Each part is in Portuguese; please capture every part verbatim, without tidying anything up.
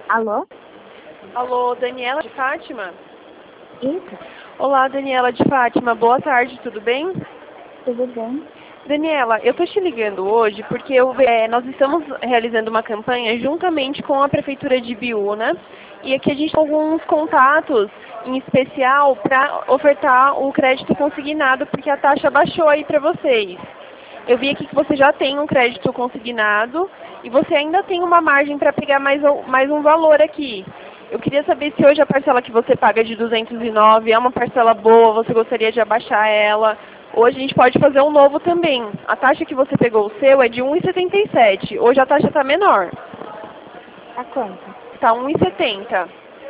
Alô? Alô, Daniela de Fátima? Isso? Olá, Daniela de Fátima. Boa tarde, tudo bem? Tudo bem? Daniela, eu estou te ligando hoje porque eu, é, nós estamos realizando uma campanha juntamente com a Prefeitura de Ibiúna, e aqui a gente tem alguns contatos em especial para ofertar o crédito consignado, porque a taxa baixou aí para vocês. Eu vi aqui que você já tem um crédito consignado e você ainda tem uma margem para pegar mais, um- mais um valor aqui. Eu queria saber se hoje a parcela que você paga de duzentos e nove é uma parcela boa, você gostaria de abaixar ela. Hoje a gente pode fazer um novo também. A taxa que você pegou o seu é de um e setenta e sete. Hoje a taxa está menor. Tá quanto? Está um e setenta.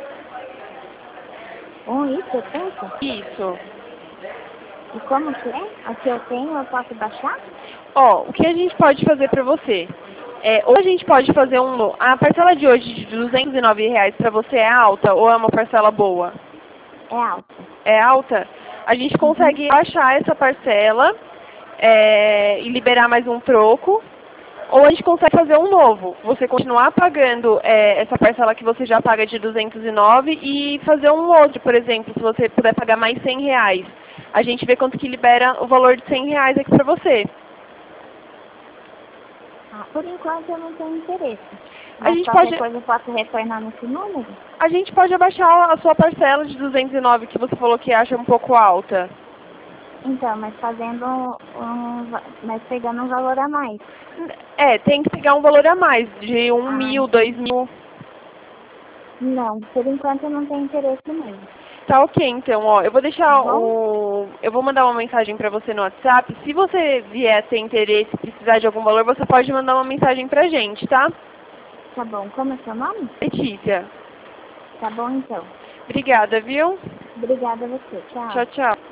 Um e setenta? Isso. E como que é? A que eu tenho eu posso baixar? Ó, o que a gente pode fazer para você? É, ou a gente pode fazer um... A parcela de hoje de duzentos e nove reais para você é alta ou é uma parcela boa? É alto. É alta? A gente Uhum. consegue baixar essa parcela é, e liberar mais um troco. Ou a gente consegue fazer um novo. Você continuar pagando é, essa parcela que você já paga de duzentos e nove e fazer um outro, por exemplo, se você puder pagar mais cem reais. A gente vê quanto que libera o valor de cem reais aqui para você. Ah, por enquanto eu não tenho interesse. A Mas gente qualquer pode, coisa eu posso retornar nesse número? a gente pode abaixar a sua parcela de duzentos e nove que você falou que acha um pouco alta. Então, mas fazendo um, um va- mas pegando um valor a mais. É, tem que pegar um valor a mais, de um Ah, mil, dois mil. não, por enquanto eu não tenho interesse mesmo. Tá ok, então, ó, eu vou Tá deixar bom? o... Eu vou mandar uma mensagem pra você no WhatsApp. Se você vier ter interesse, precisar de algum valor, você pode mandar uma mensagem pra gente, tá? Tá bom. Como é seu nome? Letícia. Tá bom então. Obrigada, viu? Obrigada a você. Tchau. Tchau, tchau.